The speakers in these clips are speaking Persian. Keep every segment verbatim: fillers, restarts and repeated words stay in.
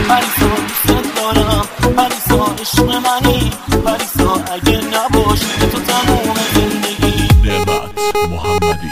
پریسا دوست دارم، پریسا عشق منی، پریسا اگه نباشی تو تموم زندگی. نعمت محمدی.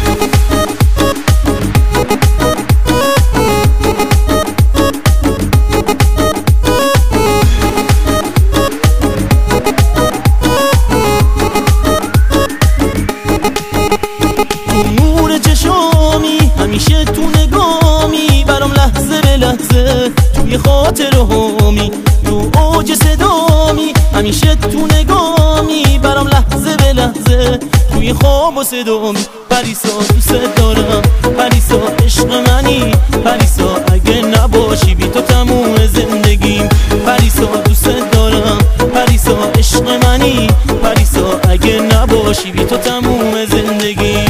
نور چشامی همیشه تو نگامی، برام لحظه به لحظه توی خاطرهامی، تو اوج صدامی همیشه تو نگامی، برام لحظه به لحظه توی خواب و صدامی. پریسا دوست دارم، پریسا عشق منی، پریسا اگه نباشی بی تو تموم زندگیم. پریسا دوست دارم، پریسا عشق منی، پریسا اگه نباشی بی تو تموم زندگیم.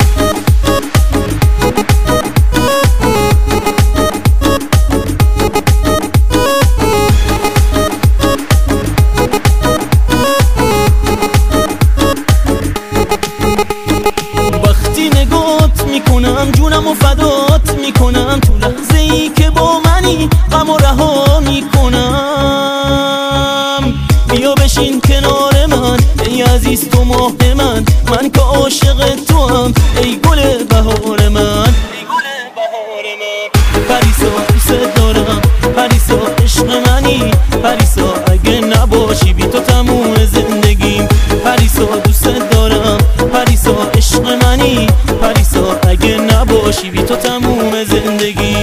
میکنم جونم و فدات میکنم، تو لحظه ای که با منی غم و رها میکنم. بیا بشین کنار من ای عزیز تو ماه من، من که عاشق تو هم ای گل بهار من. پریسا دوست دارم، پریسا عشق منی، پریسا اگه نباشی بی تو تموم زندگیم. پریسا دوست دارم، پریسا عشق منی، پریسا اگه نباشی بی تو تموم زندگیم.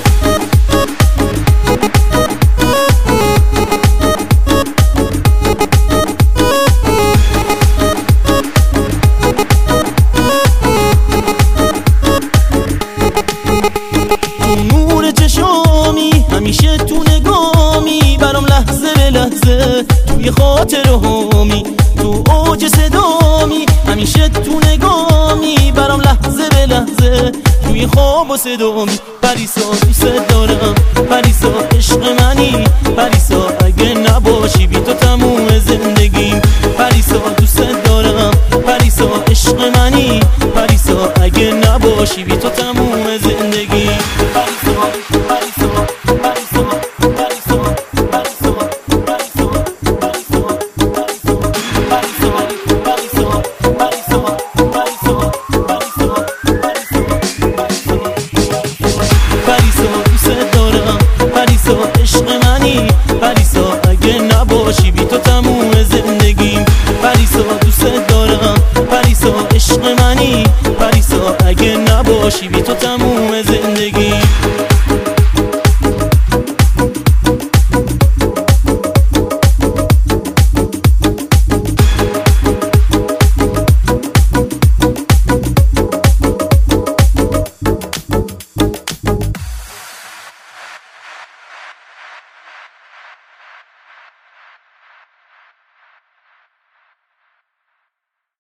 نور چشامی همیشه تو نگامی، برام لحظه به لحظه توی خاطرهامی، تو اوج صدامی همیشه تو نگامی، برام لحظه به لحظه توی خواب و صدامی. پریسا دوست دارم، پریسا عشق منی، پریسا اگه نباشی بی تو تموم زندگیم. پریسا دوست دارم، پریسا عشق منی، پریسا اگه نباشی بی تو تموم